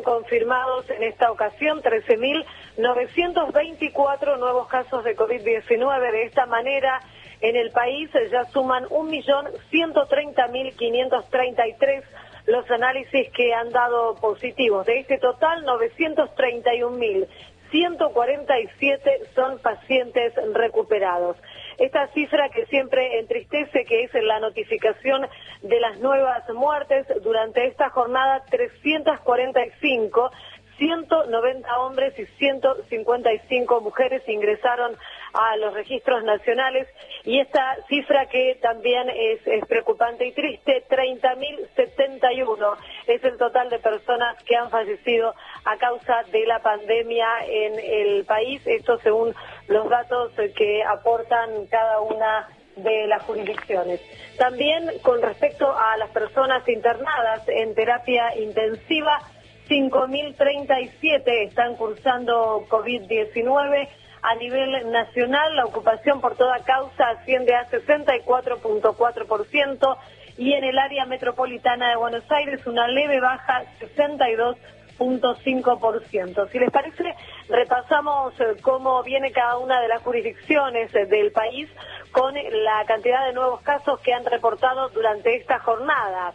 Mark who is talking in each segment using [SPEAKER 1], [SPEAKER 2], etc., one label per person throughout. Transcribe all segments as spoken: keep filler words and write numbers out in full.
[SPEAKER 1] confirmados en esta ocasión trece mil novecientos veinticuatro nuevos casos de COVID diecinueve. De esta manera, en el país ya suman un millón ciento treinta mil quinientos treinta y tres los análisis que han dado positivos. De este total, novecientos treinta y un mil ciento cuarenta y siete son pacientes recuperados. Esta cifra que siempre entristece, que es la notificación de las nuevas muertes, durante esta jornada trescientos cuarenta y cinco, ciento noventa hombres y ciento cincuenta y cinco mujeres ingresaron a los registros nacionales, y esta cifra que también es, es preocupante y triste, treinta mil setenta y uno es el total de personas que han fallecido a causa de la pandemia en el país, esto según los datos que aportan cada una de las jurisdicciones. También con respecto a las personas internadas en terapia intensiva, cinco mil treinta y siete están cursando COVID diecinueve. A nivel nacional, la ocupación por toda causa asciende a sesenta y cuatro punto cuatro por ciento y en el área metropolitana de Buenos Aires una leve baja, sesenta y dos punto cinco por ciento. Si les parece, repasamos cómo viene cada una de las jurisdicciones del país con la cantidad de nuevos casos que han reportado durante esta jornada.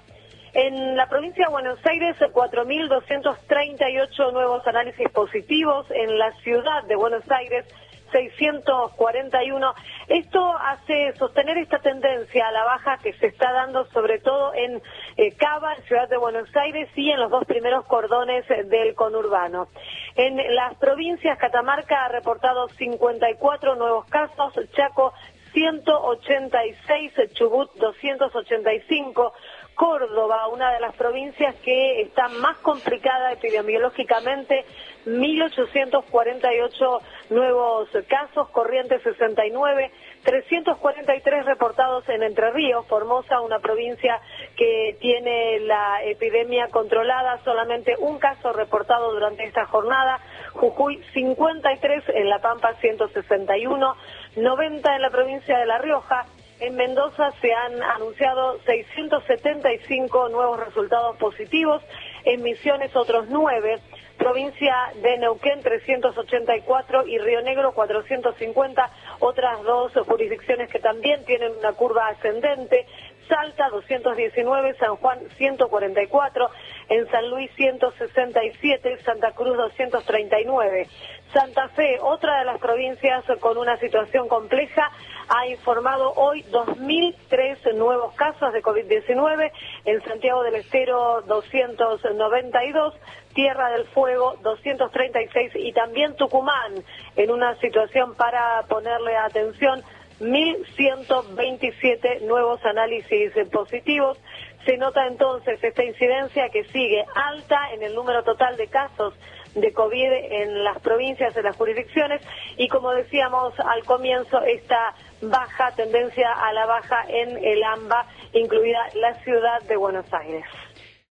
[SPEAKER 1] En la provincia de Buenos Aires, cuatro mil doscientos treinta y ocho nuevos análisis positivos. En la ciudad de Buenos Aires, seiscientos cuarenta y uno. Esto hace sostener esta tendencia a la baja que se está dando sobre todo en eh, Cava, en Ciudad de Buenos Aires, y en los dos primeros cordones del conurbano. En las provincias, Catamarca ha reportado cincuenta y cuatro nuevos casos, Chaco ciento ochenta y seis, Chubut doscientos ochenta y cinco, Córdoba, una de las provincias que está más complicada epidemiológicamente, mil ochocientos cuarenta y ocho nuevos casos, Corrientes sesenta y nueve, trescientos cuarenta y tres reportados en Entre Ríos, Formosa, una provincia que tiene la epidemia controlada, solamente un caso reportado durante esta jornada, Jujuy cincuenta y tres, en La Pampa ciento sesenta y uno, noventa en la provincia de La Rioja. En Mendoza se han anunciado seiscientos setenta y cinco nuevos resultados positivos, en Misiones otros nueve, provincia de Neuquén trescientos ochenta y cuatro y Río Negro cuatrocientos cincuenta, otras dos jurisdicciones que también tienen una curva ascendente, Salta doscientos diecinueve, San Juan ciento cuarenta y cuatro, en San Luis ciento sesenta y siete, Santa Cruz doscientos treinta y nueve. Santa Fe, otra de las provincias con una situación compleja, ha informado hoy dos mil tres nuevos casos de COVID diecinueve, en Santiago del Estero doscientos noventa y dos, Tierra del Fuego doscientos treinta y seis y también Tucumán, en una situación para ponerle atención, mil ciento veintisiete nuevos análisis positivos. Se nota entonces esta incidencia que sigue alta en el número total de casos de COVID en las provincias, en las jurisdicciones, y como decíamos al comienzo, esta baja tendencia a la baja en el AMBA, incluida la ciudad de Buenos Aires.